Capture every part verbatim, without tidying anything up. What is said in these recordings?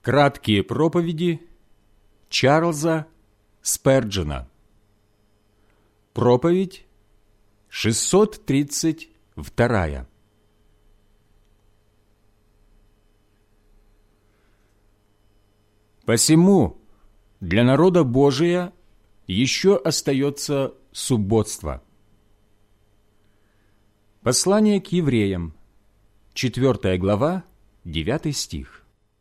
Краткие проповеди Чарльза Сперджена. Проповедь шестьсот тридцать вторая. Посему для народа Божия еще остается субботство. Послание к евреям, четвёртая глава, девятый стих.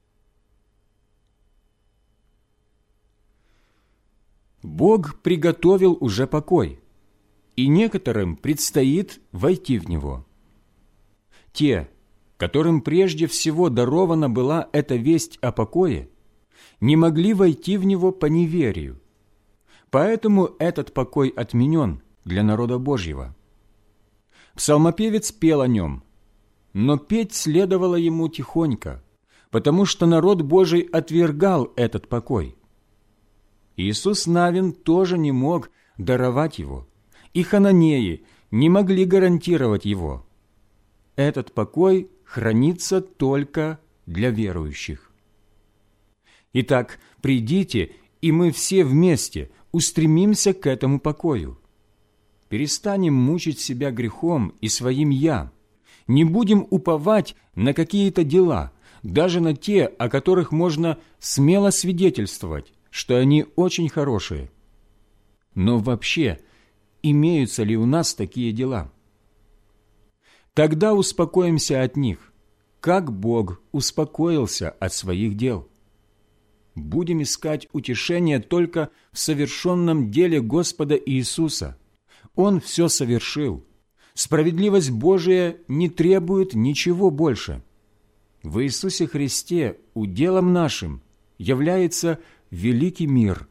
Бог приготовил уже покой, и некоторым предстоит войти в него. Те, которым прежде всего дарована была эта весть о покое, не могли войти в него по неверию. Поэтому этот покой отменен для народа Божьего. Псалмопевец пел о нем, но петь следовало ему тихонько, потому что народ Божий отвергал этот покой. Иисус Навин тоже не мог даровать его, и хананеи не могли гарантировать его. Этот покой хранится только для верующих. Итак, придите, и мы все вместе устремимся к этому покою. Перестанем мучить себя грехом и своим «я». Не будем уповать на какие-то дела, даже на те, о которых можно смело свидетельствовать, что они очень хорошие. Но вообще, имеются ли у нас такие дела? Тогда успокоимся от них, как Бог успокоился от своих дел. Будем искать утешение только в совершенном деле Господа Иисуса. Он все совершил. Справедливость Божия не требует ничего больше. В Иисусе Христе уделом нашим является великий мир.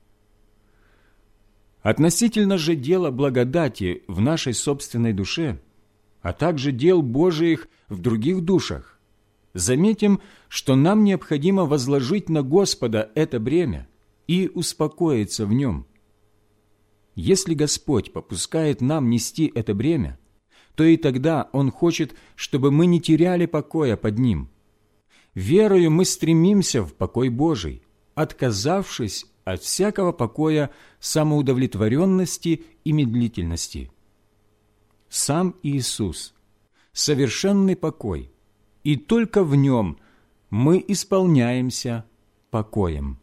Относительно же дела благодати в нашей собственной душе, а также дел Божиих в других душах, заметим, что нам необходимо возложить на Господа это бремя и успокоиться в нем. Если Господь попускает нам нести это бремя, то и тогда Он хочет, чтобы мы не теряли покоя под ним. Верою мы стремимся в покой Божий, отказавшись от всякого покоя самоудовлетворенности и медлительности. Сам Иисус – совершенный покой, и только в Нем мы исполняемся покоем.